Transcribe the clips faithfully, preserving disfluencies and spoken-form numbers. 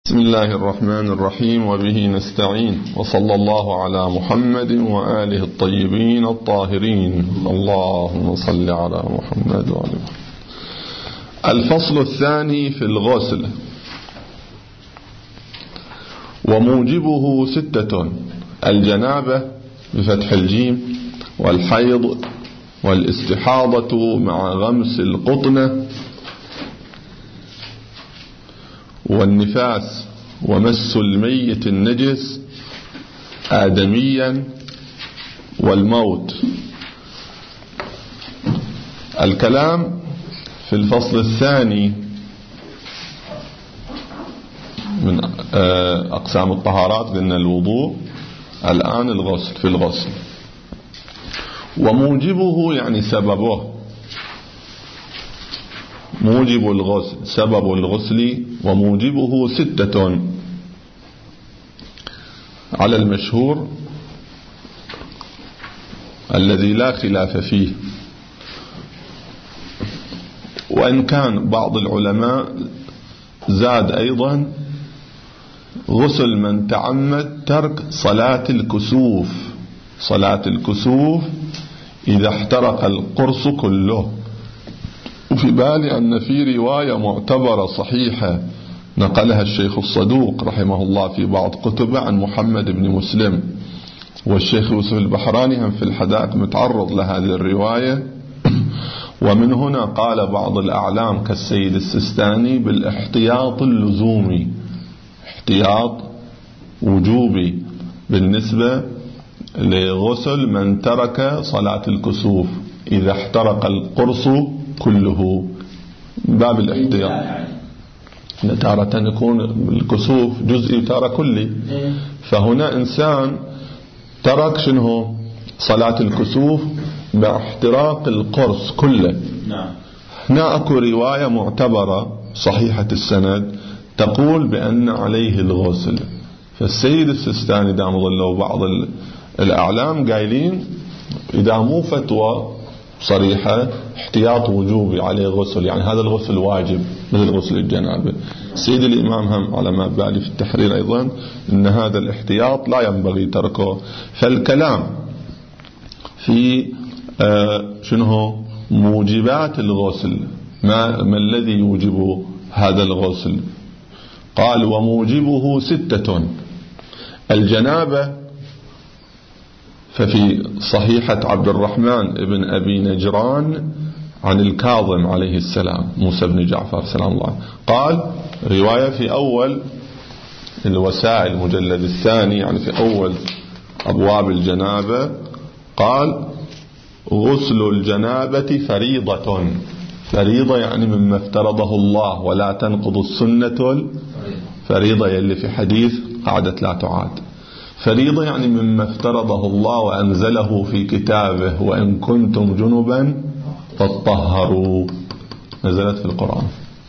بسم الله الرحمن الرحيم وبه نستعين وصلى الله على محمد وآله الطيبين الطاهرين. اللهم صل على محمد وآل محمد. الفصل الثاني في الغسل. وموجبه ستة: الجنابة بفتح الجيم، والحيض، والاستحاضة مع غمس القطنة، والنفاس، ومس الميت النجس آدميا، والموت. الكلام في الفصل الثاني من أقسام الطهارات، قلنا الوضوء، الآن الغسل. في الغسل وموجبه يعني سببه، موجب الغسل، سبب الغسل. وموجبه ستة على المشهور الذي لا خلاف فيه، وإن كان بعض العلماء زاد أيضا: غسل من تعمد ترك صلاة الكسوف، صلاة الكسوف إذا احترق القرص كله. وفي بالي أن في رواية معتبرة صحيحة نقلها الشيخ الصدوق رحمه الله في بعض كتبه عن محمد بن مسلم، والشيخ يوسف البحراني هم في الحدائق متعرض لهذه الرواية. ومن هنا قال بعض الأعلام كالسيد السستاني بالاحتياط اللزومي، احتياط وجوبي بالنسبة لغسل من ترك صلاة الكسوف إذا احترق القرص كله، باب الاحتياط. تارة يكون الكسوف جزئي تارة كلي، فهنا إنسان ترك شنو صلاة الكسوف مع احتراق القرص كله. هنا أكو رواية معتبرة صحيحة السند تقول بأن عليه الغسل. فالسيد السستاني دام ظلوا بعض الأعلام قايلين إذا مو فتوى صريحة احتياط وجوبي عليه غسل، يعني هذا الغسل واجب مثل غسل الجنابة. سيد الإمام هم على ما بالي في التحرير أيضا إن هذا الاحتياط لا ينبغي تركه. فالكلام في آه شنو موجبات الغسل، ما, ما الذي يوجب هذا الغسل؟ قال وموجبه ستة: الجنابة، ففي صحيحة عبد الرحمن بن أبي نجران عن الكاظم عليه السلام موسى بن جعفر سلام الله قال، رواية في أول الوسائل المجلد الثاني، يعني في أول أبواب الجنابة، قال غسل الجنابة فريضة. فريضة يعني مما افترضه الله، ولا تنقض السنة الفريضة يلي في حديث قاعدة لا تعاد. فريضة يعني مما افترضه الله وأنزله في كتابه، وإن كنتم جنبا فاطهروا، نزلت في القرآن.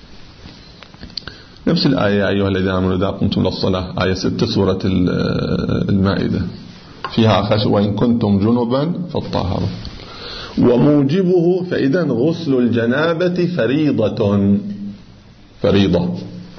نفس الآية يا أيها الذين آمنوا إذا قمتم للصلاة، آية ستة سورة المائدة، فيها خش وإن كنتم جنبا فاطهروا. وموجبه، فإذا غسل الجنابة فريضة، فريضة.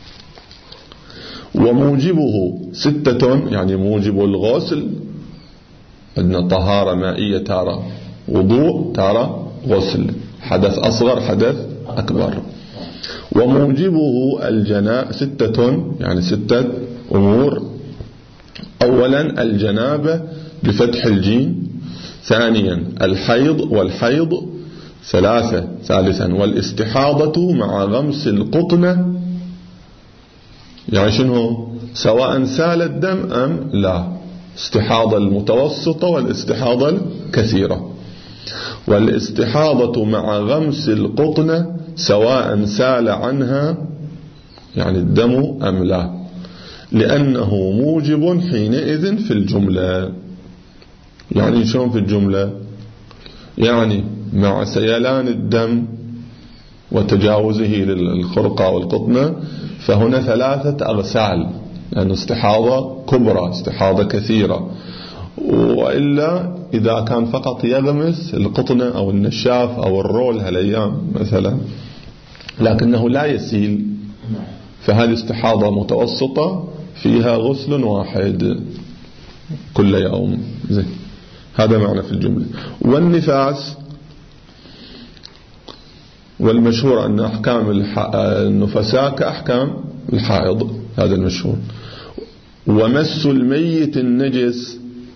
وموجبه ستة يعني موجب الغسل، عندنا طهارة مائية تارة وضوء تارة غسل، حدث أصغر حدث أكبر. وموجبه الجنابة ستة يعني ستة أمور: أولا الجنابة بفتح الجيم، ثانيا الحيض والحيض، ثلاثة ثالثا والاستحاضة مع غمس القطنة، يعني شنو سواء سال الدم أم لا، استحاضة المتوسطة والاستحاضة الكثيرة. والاستحاضة مع غمس القطنة سواء سال عنها يعني الدم أم لا، لأنه موجب حينئذ في الجملة. يعني شلون في الجملة؟ يعني مع سيلان الدم وتجاوزه للخرقة والقطنة، فهنا ثلاثة أغسال، لأنه استحاضة كبرى استحاضة كثيرة. وإلا إذا كان فقط يغمس القطنة أو النشاف أو الرول هالأيام مثلا، لكنه لا يسيل، فهذه استحاضة متوسطة فيها غسل واحد كل يوم. زين، هذا معنى في الجملة. والنفاس، والمشهور أن أحكام النفساء كأحكام الحائض، هذا المشهور. ومس الميت النجس،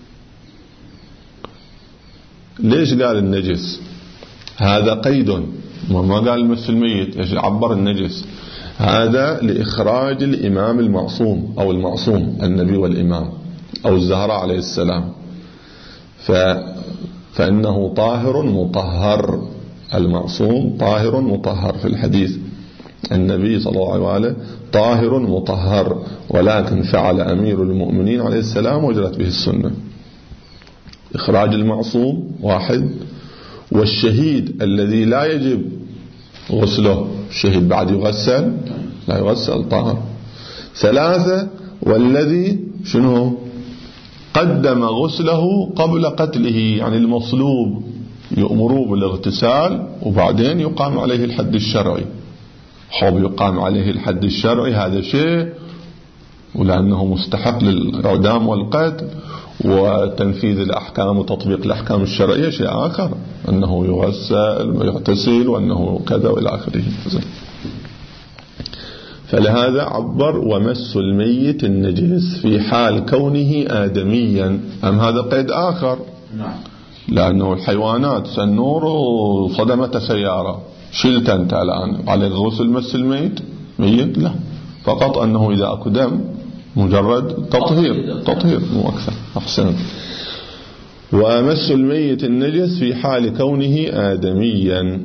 ليش قال النجس؟ هذا قيد، ما قال مس الميت، ايش عبر النجس؟ هذا لإخراج الإمام المعصوم أو المعصوم، النبي والإمام أو الزهراء عليه السلام، ف... فإنه طاهر مطهر، المعصوم طاهر مطهر. في الحديث النبي صلى الله عليه وسلم طاهر مطهر، ولكن فعل أمير المؤمنين عليه السلام وجرت به السنة. إخراج المعصوم واحد، والشهيد الذي لا يجب غسله، الشهيد بعد يغسل لا يغسل طاهر. ثلاثة، والذي شنو قدم غسله قبل قتله، يعني المصلوب يؤمروا بالاغتسال وبعدين يقام عليه الحد الشرعي. حب يقام عليه الحد الشرعي هذا شيء، ولأنه مستحق للإعدام والقتل، وتنفيذ الأحكام وتطبيق الأحكام الشرعية شيء آخر، أنه يغسل ويغتسل وأنه كذا وإلى آخره. فلهذا عبر ومس الميت النجس في حال كونه آدميا. أم هذا قيد آخر؟ نعم. لأنه الحيوانات سنور وصدمة سيارة، شلت أنت الآن على غسل مس الميت ميت؟ لا، فقط أنه إذا أكو دم مجرد تطهير، تطهير مو أكثر. أحسن. ومس الميت النجس في حال كونه آدميا،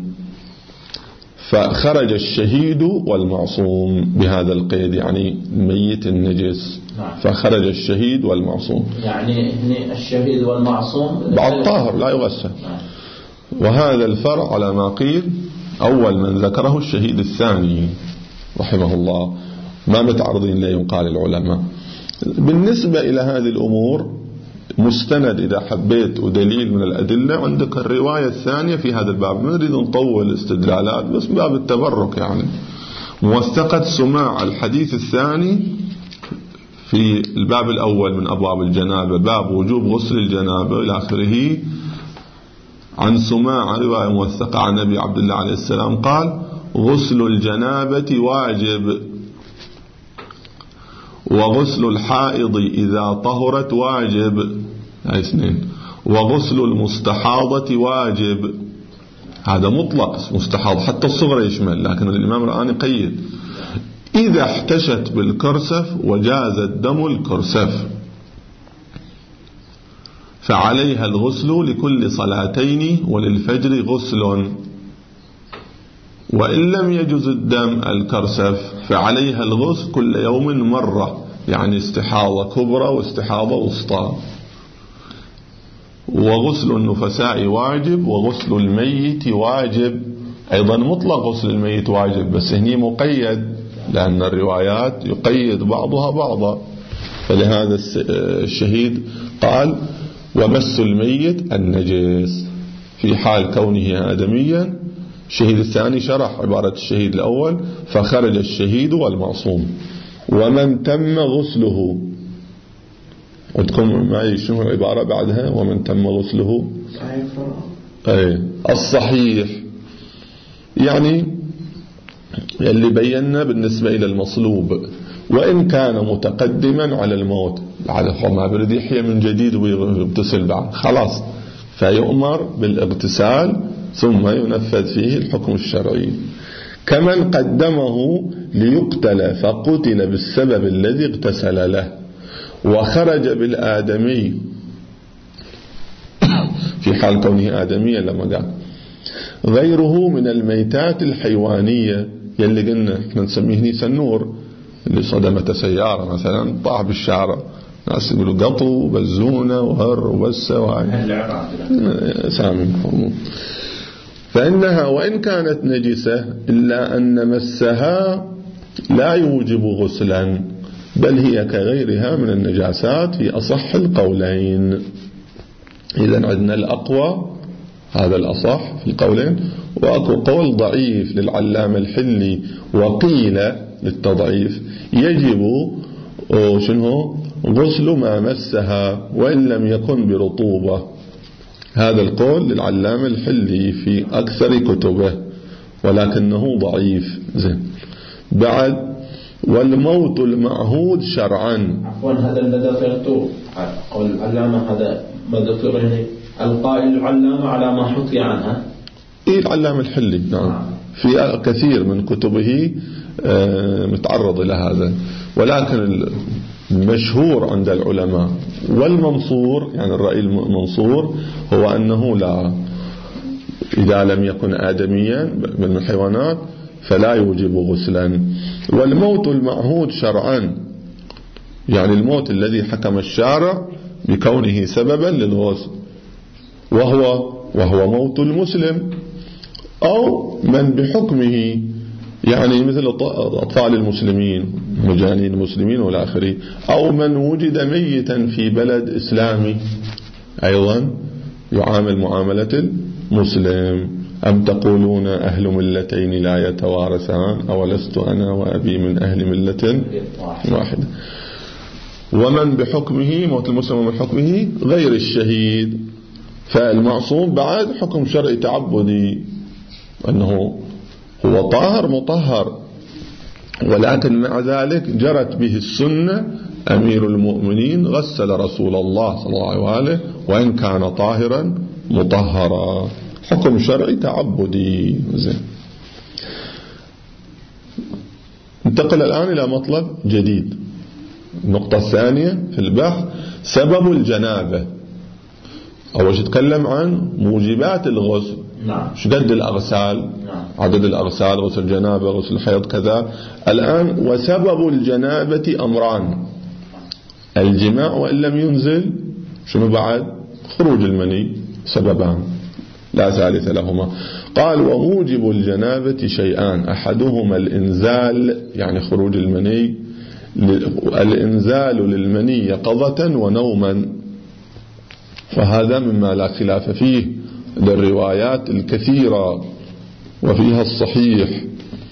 فخرج الشهيد والمعصوم بهذا القيد، يعني ميت النجس، فخرج الشهيد والمعصوم، يعني الشهيد والمعصوم بعد طاهر لا يغسل. وهذا الفرع على ما قيل أول من ذكره الشهيد الثاني رحمه الله، ما متعرضين ليه قال العلماء. بالنسبة إلى هذه الأمور مستند إذا حبيت ودليل من الأدلة، عندك الرواية الثانية في هذا الباب، ما نريد نطول استدلالات بس باب التبرك، يعني موثقة سماع الحديث الثاني في الباب الأول من أبواب الجنابة، باب وجوب غسل الجنابة إلى آخره، عن سماع رواية موثقة عن نبي عبد الله عليه السلام قال: غسل الجنابة واجب، وغسل الحائض إذا طهرت واجب، هاي اثنين، وغسل المستحاضة واجب. هذا مطلق مستحاض، حتى الصغرى يشمل، لكن الإمام الآن قيد: إذا احتشت بالكرسف وجاز الدم الكرسف فعليها الغسل لكل صلاتين، وللفجر غسل، وإن لم يجز الدم الكرسف فعليها الغسل كل يوم مرة، يعني استحاضة كبرى واستحاضة وسطى. وغسل النفساء واجب، وغسل الميت واجب أيضا، مطلق غسل الميت واجب، بس هني مقيد لأن الروايات يقيد بعضها بعضا. فلهذا الشهيد قال: ومس الميت النجس في حال كونه آدميا. الشهيد الثاني شرح عبارة الشهيد الأول: فخرج الشهيد والمعصوم. ومن تم غسله، عندكم معي شنو العبارة بعدها؟ ومن تم غسله أي الصحيح، يعني اللي بينا بالنسبة إلى المصلوب، وإن كان متقدما على الموت، على ما برد يحيى من جديد ويغتسل بعد خلاص، فيؤمر بالاغتسال ثم ينفذ فيه الحكم الشرعي. كمن قدمه ليقتل فقتل بالسبب الذي اغتسل له، وخرج بالآدمي في حال كونه آدميا لما قال غيره من الميتات الحيوانية، يلي قلنا احنا نسميه سنور، اللي صدمت سيارة مثلا طاح بالشارع، ناس يقولوا قطو وبزونة وهر وبسة وعين سامي. فإنها وإن كانت نجسة إلا أن مسها لا يوجب غسلا، بل هي كغيرها من النجاسات في أصح القولين. إذن عندنا الأقوى هذا الأصح في القولين، وأكو قول ضعيف للعلامة الحلي وقيل للتضعيف يجب شنو غسل ما مسها وإن لم يكن برطوبة. هذا القول للعلامة الحلي في أكثر كتبه ولكنه ضعيف. زين. بعد والموت المعهود شرعا. عفوا هذا الذي ذكرته قول العلامة هذا ما ذكره القائل العلامة على ما حكي عنها. إيه العلامة الحلي نعم في كثير من كتبه متعرض إلى هذا، ولكن المشهور عند العلماء والمنصور يعني الرأي المنصور هو أنه لا، إذا لم يكن آدميا من الحيوانات فلا يوجب غسلا. والموت المعهود شرعا يعني الموت الذي حكم الشارع بكونه سببا للغسل، وهو وهو موت المسلم أو من بحكمه يعني مثل أطفال المسلمين مجانين المسلمين والآخرين، أو من وجد ميتا في بلد إسلامي أيضا يعامل معاملة المسلم. أم تقولون أهل ملتين لا يتوارثان أولست أنا وأبي من أهل ملة واحدة. ومن بحكمه موت المسلم ومن حكمه غير الشهيد. فالمعصوم بعد حكم شرعي تعبدي أنه هو طاهر مطهر، ولكن مع ذلك جرت به السنة أمير المؤمنين غسل رسول الله صلى الله عليه وآله وإن كان طاهرا مطهرا. حكم شرعي تعبدي. زين. انتقل الآن إلى مطلب جديد. النقطة الثانية في البحث سبب الجنابة. أول شيء تكلم عن موجبات الغسل. نعم. شقد الأغسال. نعم. عدد الأغسال، غسل الجنابة، غسل الحيض كذا. الآن وسبب الجنابة أمران: الجماع وإن لم ينزل، شنو بعد؟ خروج المني، سببان لا ثالث لهما. قال وموجب الجنابة شيئان: أحدهما الإنزال يعني خروج المني، الإنزال للمني يقظة ونوما، فهذا مما لا خلاف فيه للروايات الكثيرة وفيها الصحيح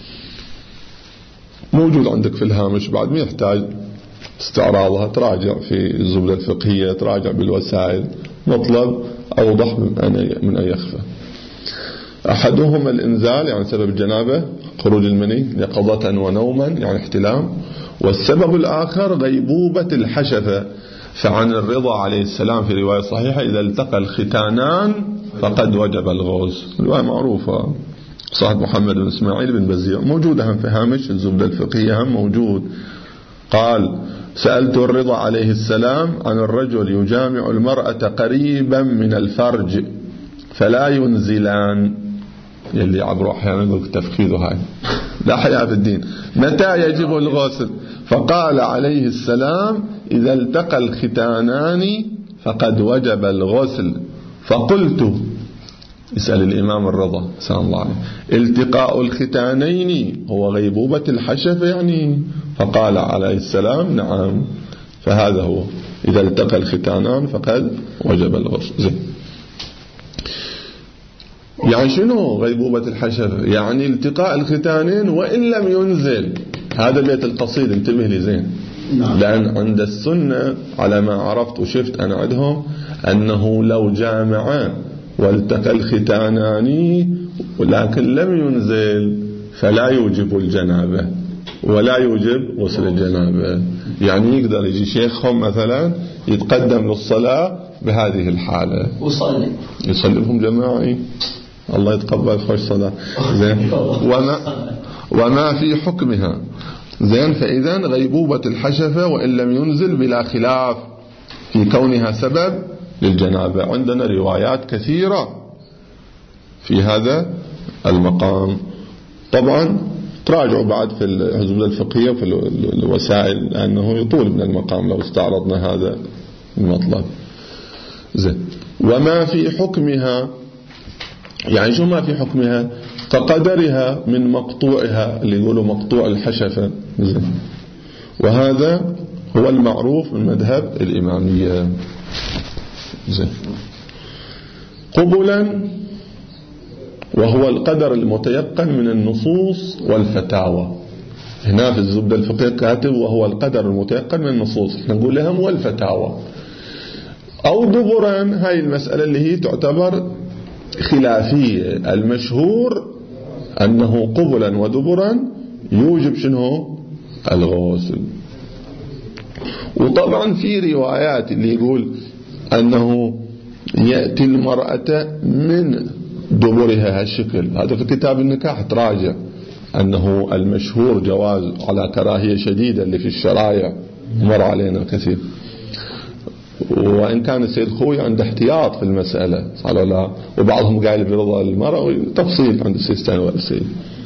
موجود عندك في الهامش، بعد ما يحتاج استعراضها، تراجع في الزبدة الفقهية، تراجع بالوسائل، مطلب أوضح من أن يخفى. أحدهما الإنزال يعني سبب الجنابة خروج المني يقظة ونوما يعني احتلام، والسبب الآخر غيبوبة الحشفة. فعن الرضا عليه السلام في رواية صحيحة: إذا التقى الختانان فقد وجب الغسل. رواية معروفة صاحب محمد بن إسماعيل بن بزيع، موجودة هم في هامش الزبدة الفقهية هم موجود. قال: سألت الرضا عليه السلام عن الرجل يجامع المرأة قريبا من الفرج فلا ينزلان، يلي عبروا أحيانا يقول تفخيذه هاي لا حياء في الدين، متى يجب الغسل؟ فقال عليه السلام: إذا التقى الختانان فقد وجب الغسل. فقلت، اسأل الإمام الرضا سلام الله عليه: التقاء الختانين هو غيبوبة الحشفة يعني؟ فقال عليه السلام: نعم. فهذا هو، إذا التقى الختانان فقد وجب الغسل. زين. يعني شنو غيبوبة الحشفة؟ يعني التقاء الختانين وإن لم ينزل. هذا بيت القصيد، انتبه لي زين. لأن عند السنة على ما عرفت وشفت أنا عندهم أنه لو جامع والتقى الختانان ولكن لم ينزل فلا يوجب الجنابة ولا يوجب غسل الجنابة. يعني يقدر يجي شيخهم مثلا يتقدم للصلاة بهذه الحالة وصلي يصلي لهم جماعي، الله يتقبل خوش صلاة. زين. وما وما في حكمها. زين. فإذا غيبوبة الحشفة وإن لم ينزل بلا خلاف في كونها سبب للجنابة. عندنا روايات كثيرة في هذا المقام. طبعا تراجعوا بعد في الزبدة الفقهية وفي الوسائل لأنه يطول من المقام لو استعرضنا هذا المطلب. زين. وما في حكمها يعني شو ما في حكمها؟ كقدرها من مقطوعها، اللي يقولوا مقطوع الحشفة. زين. وهذا هو المعروف من مذهب الإمامية. زين. قبلا وهو القدر المتيقن من النصوص والفتاوى. هنا في الزبدة الفقهية كاتب وهو القدر المتيقن من النصوص، نقول لهم والفتاوى. أو دبرا، هاي المسألة اللي هي تعتبر خلافية. المشهور أنه قبلا ودبرا يوجب شنو؟ الغسل. وطبعا في روايات اللي يقول أنه يأتي المرأة من دبرها هالشكل، هذا في كتاب النكاح تراجع أنه المشهور جواز على كراهية شديدة اللي في الشرايع مر علينا كثير. وإن كان السيد خوي عنده احتياط في المسألة صار لا، وبعضهم قايل برضا المرأة وتفصيل عند السيد ثاني والسيد.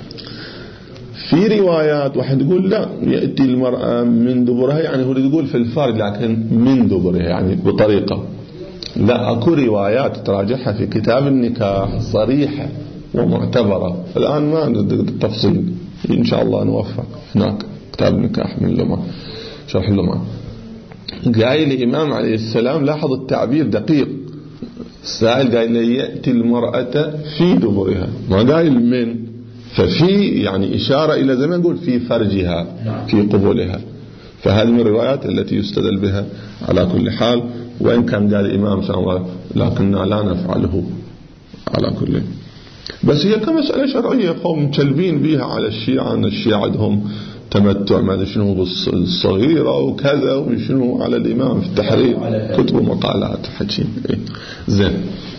في روايات واحد يقول لا يأتي المرأة من دبرها، يعني هو يقول في الفرج لكن من دبرها يعني بطريقة. لا، أكو روايات تراجعها في كتاب النكاح صريحة ومعتبرة. الآن ما ندق التفصيل، إن شاء الله نوفق هناك كتاب النكاح من لمع شرح اللمع. قايل الإمام عليه السلام، لاحظ التعبير دقيق، السائل قايل يأتي المرأة في دبرها، ما قايل من، ففي يعني إشارة إلى زي ما نقول في فرجها في قبولها. فهذه من الروايات التي يستدل بها على كل حال، وإن كان قال الإمام صلى الله عليه وسلم لكننا لا نفعله على كل. بس هي كمسألة شرعية قوم متلبين بها على الشيعة، أن الشيعة عندهم تمتع ما شنو بالصغيرة وكذا وشنو على الإمام في التحرير كتب ومقالات حكي. زين،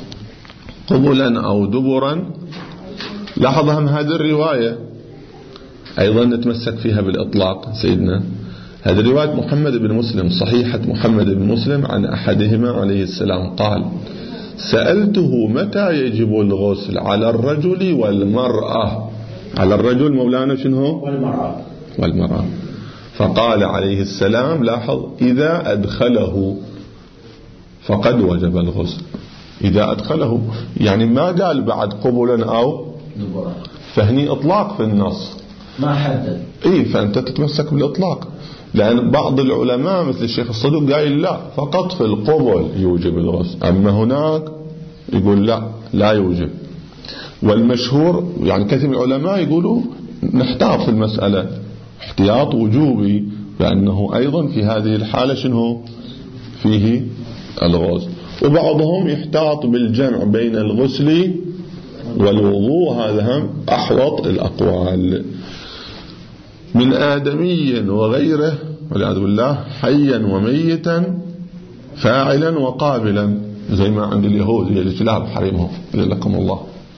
قبلا أو دبرا. لاحظ هم هذه الرواية أيضا نتمسك فيها بالإطلاق سيدنا. هذه رواية محمد بن مسلم، صحيحة محمد بن مسلم عن أحدهما عليه السلام قال: سألته متى يجب الغسل على الرجل والمرأة. على الرجل مولانا شنو؟ والمرأة. والمرأة. فقال عليه السلام، لاحظ، إذا أدخله فقد وجب الغسل. إذا أدخله يعني ما قال بعد قبلا أو دبرا، فهني إطلاق في النص ما حدد. إيه، فأنت تتمسك بالإطلاق. لأن بعض العلماء مثل الشيخ الصدوق قايل لا، فقط في القبل يوجب الغسل، أما هناك يقول لا لا يوجب. والمشهور يعني كثير من العلماء يقولوا نحتاط في المسألة احتياط وجوبي، لأنه أيضا في هذه الحالة شنو فيه الغسل. وبعضهم يحتاط بالجمع بين الغسل والوضوء، هذا هم أحوط الأقوال. من آدمي وغيره والعياذ بالله، حيا وميتا، فاعلا وقابلا، زي ما عند اليهود الاجتلاب حريمهم لكم الله.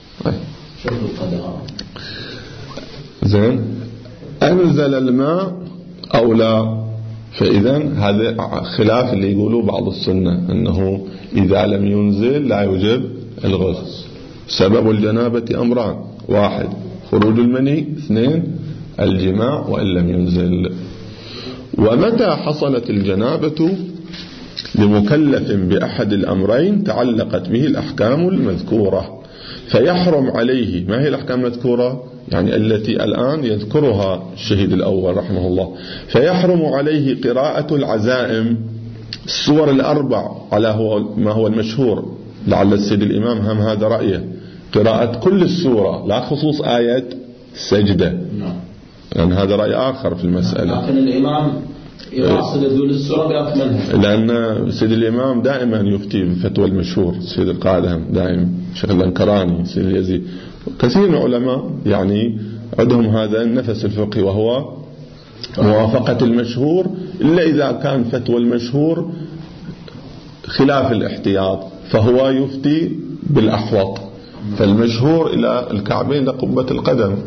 زين، أنزل الماء أو لا، فإذا هذا خلاف اللي يقولوا بعض السنة أنه إذا لم ينزل لا يوجب الغسل. سبب الجنابة أمران: واحد خروج المني، اثنين الجماع وإن لم ينزل. ومتى حصلت الجنابة لمكلف بأحد الأمرين تعلقت به الأحكام المذكورة، فيحرم عليه. ما هي الأحكام المذكورة؟ يعني التي الآن يذكرها الشهيد الأول رحمه الله. فيحرم عليه قراءة العزائم، السور الأربع على هو ما هو المشهور، لعل السيد الإمام هم هذا رأيه، قراءة كل السورة لا خصوص آية سجدة، لأن يعني هذا رأي آخر في المسألة. لكن الإمام يقصد يقول السورة بأكملها، لأن سيد الإمام دائما يفتي بفتوى المشهور، سيد القادم دائما، شيخ الأنكراني، سيد اليزيد، كثير من العلماء يعني عندهم هذا النفس الفقهي، وهو موافقة المشهور، إلا إذا كان فتوى المشهور خلاف الاحتياط فهو يفتي بالأحوط. فالمشهور إلى الكعبين لقبة القدم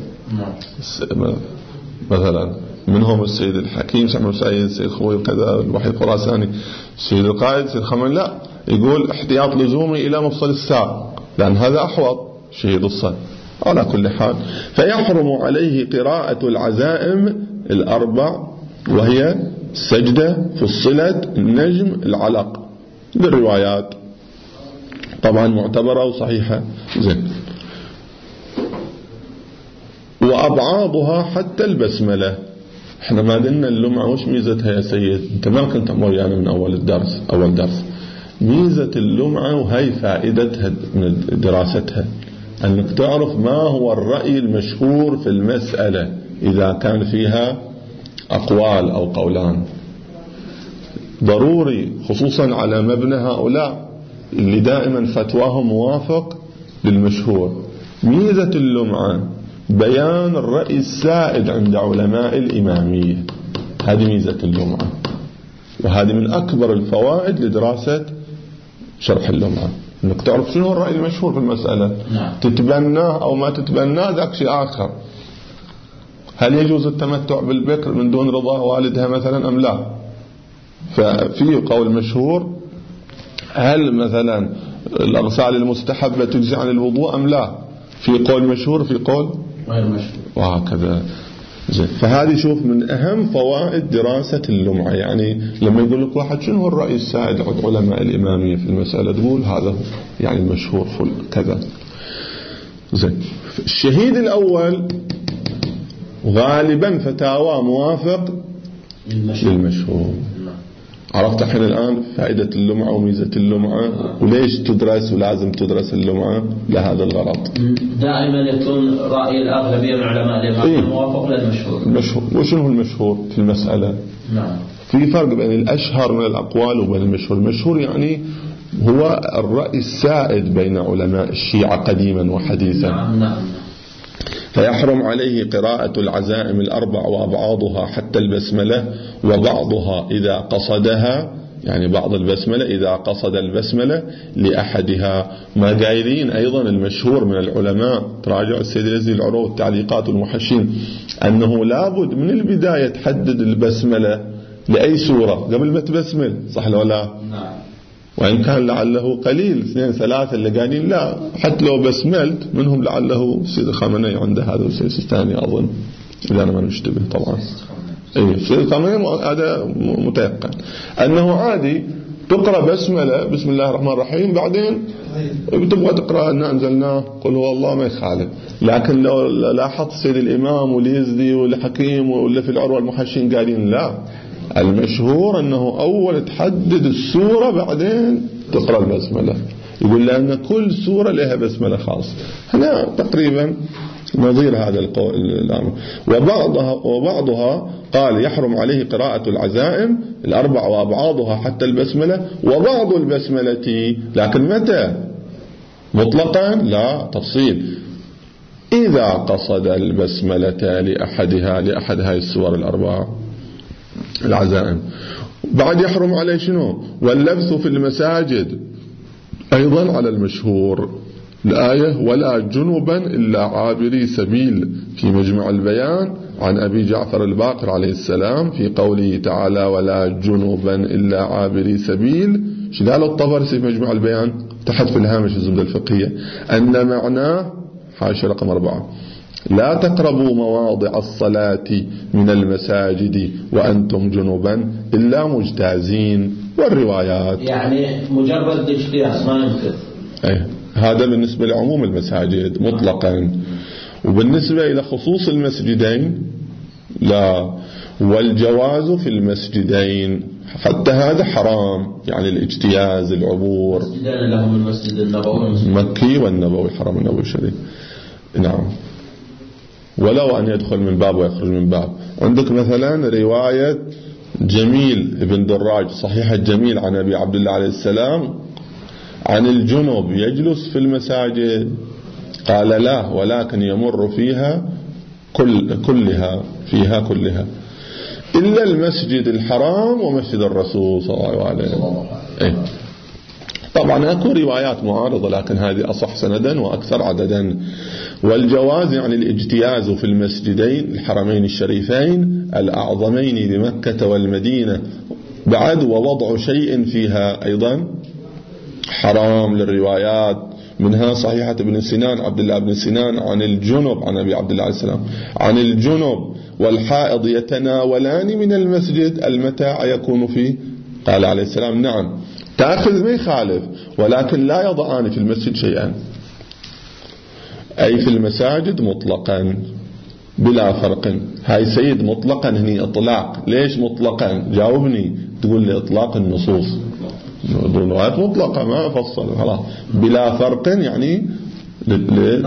مثلا، منهم السيد الحكيم سعد سعيد، السيد خوي كذا، الوحيد الخراساني، السيد القائد، السيد الخمن، لا يقول احتياط لزومي إلى مفصل الساق، لأن هذا أحوط شهيد الصلاة. على كل حال، فيحرم عليه قراءة العزائم الأربع، وهي السجدة، فصلت، النجم، العلق، بالروايات طبعا معتبرة وصحيحة. زين، وأبعاضها حتى البسملة. احنا ما دلنا اللمعة وش ميزتها يا سيد؟ انت ما كنت مويانا من أول الدرس أول درس. ميزة اللمعة وهي فائدتها من دراستها أنك تعرف ما هو الرأي المشهور في المسألة إذا كان فيها أقوال أو قولان، ضروري خصوصا على مبنى هؤلاء اللي دائما فتواهم موافق للمشهور. ميزة اللمعة بيان الرأي السائد عند علماء الإمامية، هذه ميزة اللمعة، وهذه من أكبر الفوائد لدراسة شرح اللمعة، انك تعرف شنو الرأي المشهور في المسألة. نعم. تتبناه او ما تتبناه ذاك شيء آخر. هل يجوز التمتع بالبكر من دون رضا والدها مثلا أم لا؟ ففي قول مشهور هل مثلا الأغسال المستحبة تجزي عن الوضوء أم لا؟ في قول مشهور في قول غير مشهور، وهكذا. فهذه شوف من أهم فوائد دراسة اللمعة. يعني لما يقول لك واحد شنو هو الرأي السائد عند علماء الإمامية في المسألة، تقول هذا هو يعني المشهور فل كذا. زين. الشهيد الأول غالبا فتاوى موافق للمشهور. عرفت الحين الآن فائدة اللمعة وميزة اللمعة وليش تدرس ولازم تدرس اللمعة لهذا الغرض. دائما يكون رأي الأغلبية من علماء الإمامية إيه؟ موافق للمشهور. المشهور وشنو هو المشهور في المسألة؟ نعم. في فرق بين الأشهر من الأقوال وبين المشهور. المشهور يعني هو الرأي السائد بين علماء الشيعة قديما وحديثا. نعم نعم. فيحرم عليه قراءة العزائم الأربع وأبعاضها حتى البسملة، وبعضها إذا قصدها، يعني بعض البسملة إذا قصد البسملة لأحدها. ما قايلين أيضا المشهور من العلماء، تراجع السيد الأزدي العروة والتعليقات والمحشين، أنه لابد من البداية تحدد البسملة لأي سورة قبل ما تبسمل، صح ولا؟ نعم. وإن كان لعله قليل اثنين ثلاثة اللي قايلين لا حتى لو بسملت، منهم لعله السيد الخامنئي عنده هذا والسيد السيستاني أظن إذا أنا ما نشتبه طبعا. إيه السيد الخامنئي هذا متيقن أنه عادي تقرأ بسملة بسم الله الرحمن الرحيم، بعدين بتبغى تقرأ أن أنزلناه قل هو الله ما يخالف. لكن لو لاحظت السيد الإمام واليزدي والحكيم واللي في العروة المحشين قايلين لا، المشهور أنه أول تحدد السورة بعدين تقرأ البسملة. يقول لأن كل سورة لها بسملة خاص. هنا تقريبا نظير هذا القول الأمر. وبعضها, وبعضها قال يحرم عليه قراءة العزائم الأربع وأبعاضها حتى البسملة، وبعض البسملة لكن متى؟ مطلقا لا، تفصيل. إذا قصد البسملة لأحدها لأحد هاي السور الأربعة العزائم. بعد يحرم عليه شنو؟ واللبث في المساجد أيضا على المشهور. الآية ولا جنبا إلا عابري سبيل في مجمع البيان عن أبي جعفر الباقر عليه السلام في قوله تعالى ولا جنبا إلا عابري سبيل. شلال الطبرسي في مجمع البيان تحت في الهامش الزبدة الفقهية أن معناه حاشا رقم أربعة لا تقربوا مواضع الصلاة من المساجد وأنتم جنبا إلا مجتازين. والروايات يعني مجرد اجتياز ما يمكن. أيه هذا بالنسبة لعموم المساجد مطلقا. وبالنسبة إلى خصوص المسجدين لا، والجواز في المسجدين حتى هذا حرام، يعني الاجتياز العبور. المسجدين لهم المسجد النبوي المكي والنبوي الحرم النبوي الشريف. نعم، ولو أن يدخل من باب ويخرج من باب. عندك مثلا رواية جميل ابن دراج صحيح الجميل عن أبي عبد الله عليه السلام عن الجنوب يجلس في المساجد، قال لا ولكن يمر فيها كل كلها فيها كلها إلا المسجد الحرام ومسجد الرسول صلى الله عليه وسلم. إيه؟ طبعا أكو روايات معارضة لكن هذه أصح سندا وأكثر عددا. والجواز يعني الاجتياز في المسجدين الحرمين الشريفين الأعظمين بمكة والمدينة بعد، ووضع شيء فيها أيضا حرام للروايات، منها صحيحة ابن سنان عبد الله بن سنان عن الجنب عن أبي عبد الله عليه السلام عن الجنب والحائض يتناولان من المسجد المتاع يكون فيه، قال عليه السلام نعم تأخذ ما يخالف ولكن لا يضعان في المسجد شيئا، أي في المساجد مطلقا بلا فرق. هاي سيد مطلقا هني إطلاق. ليش مطلقا؟ جاوبني. تقول لي إطلاق النصوص روايات مطلقة ما فصل خلاص بلا فرق يعني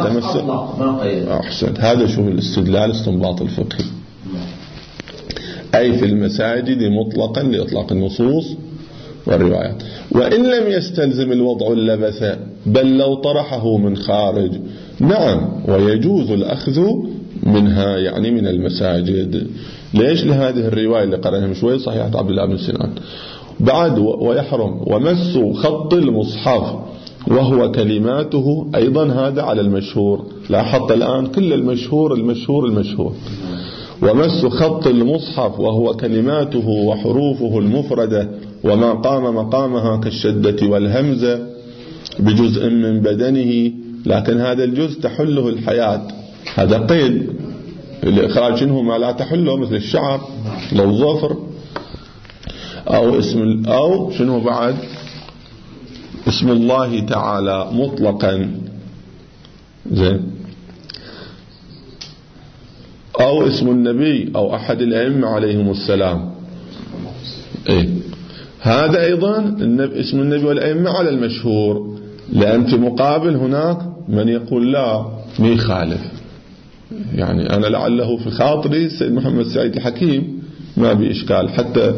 لتمسك. أحسن، هذا شو الاستدلال استنباط الفقهي. أي في المساجد مطلقا لإطلاق النصوص والروايات. وإن لم يستلزم الوضع اللبث بل لو طرحه من خارج نعم ويجوز الأخذ منها يعني من المساجد. ليش؟ لهذه الرواية اللي قرأناها من شوي صحيحة عبد الله بن سنان. بعد ويحرم ومس خط المصحف وهو كلماته أيضا هذا على المشهور. لاحظت الآن كل المشهور المشهور المشهور. ومس خط المصحف وهو كلماته وحروفه المفردة وما قام مقامها كالشدة والهمزة بجزء من بدنه، لكن هذا الجزء تحله الحياة، هذا قيد لإخراج شنه ما لا تحله مثل الشعر لو ظفر أو اسم أو شنو بعد اسم الله تعالى مطلقا زين أو اسم النبي أو أحد الأئمة عليهم السلام. إيه هذا أيضا اسم النبي والأئمة على المشهور، لأن في مقابل هناك من يقول لا ما يخالف، يعني أنا لعله في خاطري السيد محمد سعيد الحكيم ما بإشكال، حتى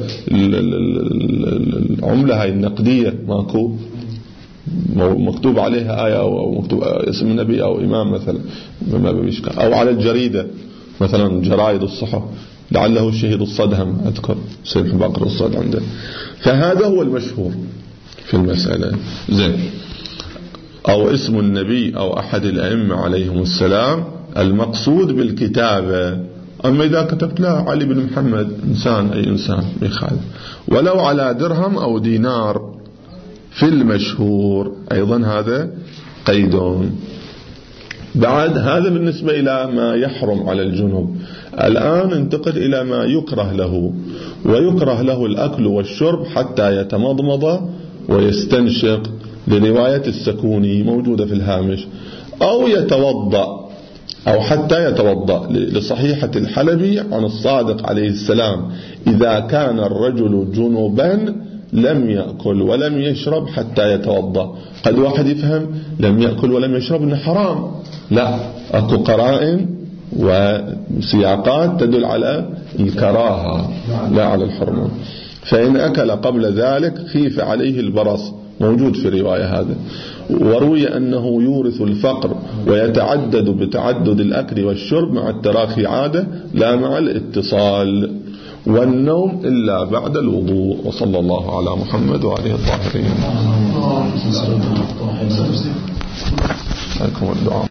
العملة هاي النقدية ماكو مكتوب عليها آية أو مكتوب اسم النبي أو إمام مثلا ما بإشكال، أو على الجريدة مثلا جرائد الصحف لعله الشهيد الصدهم أذكر سيد باقر الصد عنده. فهذا هو المشهور في المسألة زين. أو اسم النبي أو أحد الأئمة عليهم السلام المقصود بالكتابة. أما إذا كتبت لا علي بن محمد إنسان أي إنسان يخالف، ولو على درهم أو دينار في المشهور أيضا هذا قيد. بعد هذا بالنسبة إلى ما يحرم على الجنوب. الآن انتقل إلى ما يكره له. ويكره له الأكل والشرب حتى يتمضمض ويستنشق لرواية السكوني موجودة في الهامش، أو يتوضأ أو حتى يتوضأ لصحيحة الحلبي عن الصادق عليه السلام إذا كان الرجل جنوبا لم يأكل ولم يشرب حتى يتوضأ. قد واحد يفهم لم يأكل ولم يشرب إنه حرام، لا، أكو قرائن وسياقات تدل على الكراهة لا على الحرمة. فإن أكل قبل ذلك خيف عليه البرص موجود في رواية هذا. وروي أنه يورث الفقر ويتعدد بتعدد الأكل والشرب مع التراخي عادة لا مع الاتصال. والنوم إلا بعد الوضوء. وصلى الله على محمد وعليه الطاهرين.